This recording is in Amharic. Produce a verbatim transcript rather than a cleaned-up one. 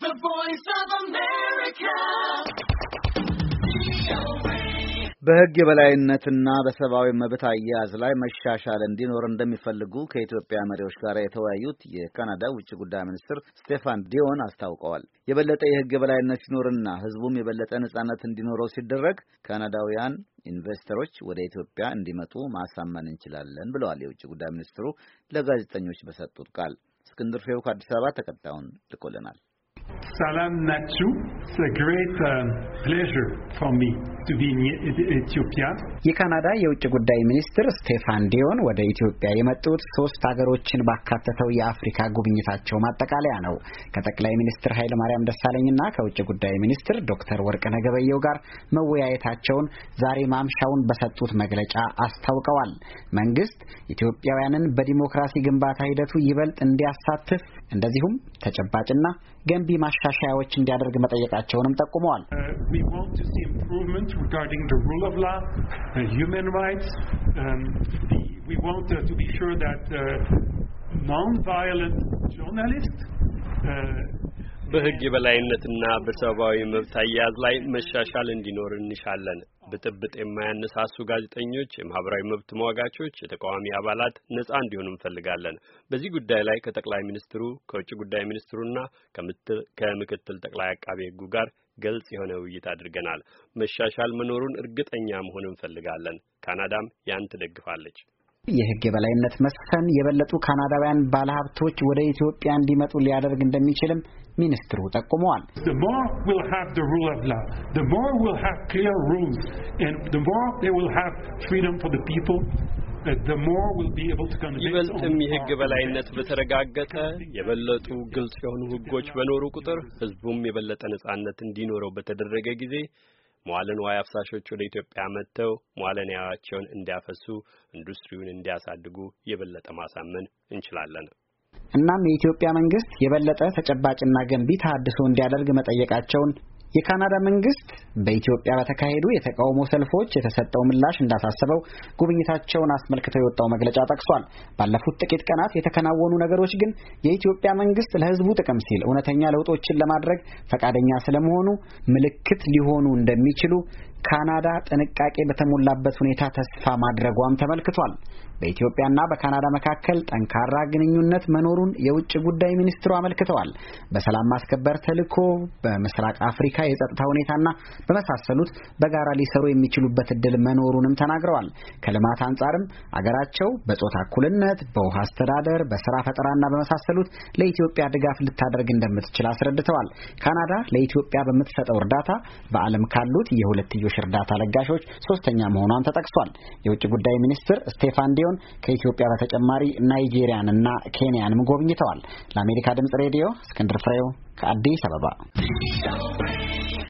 The Voice of America. በሕግ የበላይነትና በሰብአዊ መብት አያያዝ ላይ መሻሻል እንዲኖር እንደሚፈልጉ ከኢትዮጵያ መሪዎች ጋር የተወያዩት የካናዳ ውጭ ጉዳይ ሚኒስትር ስቴፋን ዲዮን አስታውቀዋል። የበለጠ የሕግ የበላይነት ሲኖርና ሕዝቡም የበለጠ ነጻነት እንዲኖረው ሲደረግ ካናዳውያን ኢንቨስተሮች ወደ ኢትዮጵያ እንዲመጡ ማሳመን እንችላለን ብለዋል። የውጭ ጉዳይ ሚኒስትሩ ለጋዜጠኞች በሰጡት ቃል። እስክንድር ፍሬው ከአዲስ አበባ ተከታዩን ልኮልናል። Salam Nachu, it's a great uh, pleasure for me to be in Ethiopia. የካናዳ የውጭ ጉዳይ ሚኒስትር ስቴፋን ዲዮን ወደ ኢትዮጵያ የመጡት ሶስት ሀገሮችን ባካተተው የአፍሪካ ጉብኝታቸው ማጠቃለያ ነው። ከጠቅላይ ሚኒስትር ኃይለ ማርያም ደሳለኝና ከውጭ ጉዳይ ሚኒስትር ዶክተር ወርቅነህ ገበየሁ ጋር መወያየታቸውን ዛሬ ማምሻውን በሰጡት መግለጫ አስታውቀዋል። መንግስት ኢትዮጵያውያንን በዲሞክራሲ ግንባታ ሂደቱ ይበልጥ እንዲያሳትፍ እንደዚሁም ተጨባጭና ገንቢ ማሻሻያዎች እንዲያደርግ መጠየቃቸውንም ጠቁመዋል። We want to see improvement regarding the rule of law, uh, human rights. Um, the, we want uh, to be sure that uh, non-violent journalists uh, በሕግ የበላይነትና በሰብአዊ መብት አያያዝ ላይ መሻሻል እንዲኖር እንሻለን። ብጥብጥ የማያነሳሱ ጋዜጠኞች፣ የማህበራዊ መብት ተሟጋቾች፣ የተቃዋሚ አባላት ነጻ እንዲሆኑ እንፈልጋለን። በዚህ ጉዳይ ላይ ከጠቅላይ ሚኒስትሩ ከውጭ ጉዳይ ሚኒስትሩና ከምክትል ጠቅላይ አቃቤ ሕጉ ጋር ግልጽ የሆነ ውይይት አድርገናል። መሻሻል መኖሩን እርግጠኛ መሆን እንፈልጋለን። ካናዳም ያን ትደግፋለች። የሕግ የበላይነት መስፈን የበለጡ ካናዳውያን ባለሀብቶች ወደ ኢትዮጵያ እንዲመጡ ሊያደርግ እንደሚችልም ሚኒስትሩ ጠቁመዋል። The more we'll have the rule of law, the more we'll have clear rules, and the more they will have freedom for the people. The more we'll be able to convince. ይበልጥም የሕግ በላይነት በተረጋገጠ የበለጡ ግልጽ የሆኑ ሕጎች በኖሩ ቁጥር ሕዝቡም የበለጠ ነጻነት እንዲኖረው በተደረገ ጊዜ መዋለ ንዋይ አፍሳሾች ወደ ኢትዮጵያ መጥተው መዋለ ንዋያቸውን እንዲያፈሱ፣ ኢንዱስትሪውን እንዲያሳድጉ የበለጠ ማሳመን እንችላለን። እናም የኢትዮጵያ መንግስት የበለጠ ተጨባጭና ገንቢ ተሃድሶ እንዲያደርግ መጠየቃቸውን የካናዳ መንግስት በኢትዮጵያ በተካሄዱ የተቃውሞ ሰልፎች የተሰጠው ምላሽ እንዳሳሰበው ጉብኝታቸውን አስመልክተው የወጣው መግለጫ ጠቅሷል። ባለፉት ጥቂት ቀናት የተከናወኑ ነገሮች ግን የኢትዮጵያ መንግስት ለሕዝቡ ጥቅም ሲል እውነተኛ ለውጦችን ለማድረግ ፈቃደኛ ስለመሆኑ ምልክት ሊሆኑ እንደሚችሉ ካናዳ ጥንቃቄ በተሞላበት ሁኔታ ተስፋ ማድረጓም ተመልክቷል። በኢትዮጵያና በካናዳ መካከል ጠንካራ ግንኙነት መኖሩን የውጭ ጉዳይ ሚኒስትሩ አመልክተዋል። በሰላም ማስከበር ተልዕኮ፣ በምስራቅ አፍሪካ የጸጥታ ሁኔታና በመሳሰሉት በጋራ ሊሰሩ የሚችሉበት እድል መኖሩንም ተናግረዋል። ከልማት አንጻርም አገራቸው በጾታ እኩልነት፣ በውሃ አስተዳደር፣ በስራ ፈጠራና በመሳሰሉት ለኢትዮጵያ ድጋፍ ልታደርግ እንደምትችል አስረድተዋል። ካናዳ ለኢትዮጵያ በምትሰጠው እርዳታ በዓለም ካሉት የሁለትዮሽ እርዳታ ለጋሾች ሶስተኛ መሆኗን ተጠቅሷል። የውጭ ጉዳይ ሚኒስትር ስቴፋን ዲዮን ከኢትዮጵያ በተጨማሪ ናይጄሪያንና ኬንያንም ጎብኝተዋል። ለአሜሪካ ድምጽ ሬዲዮ እስክንድር ፍሬው ከአዲስ አበባ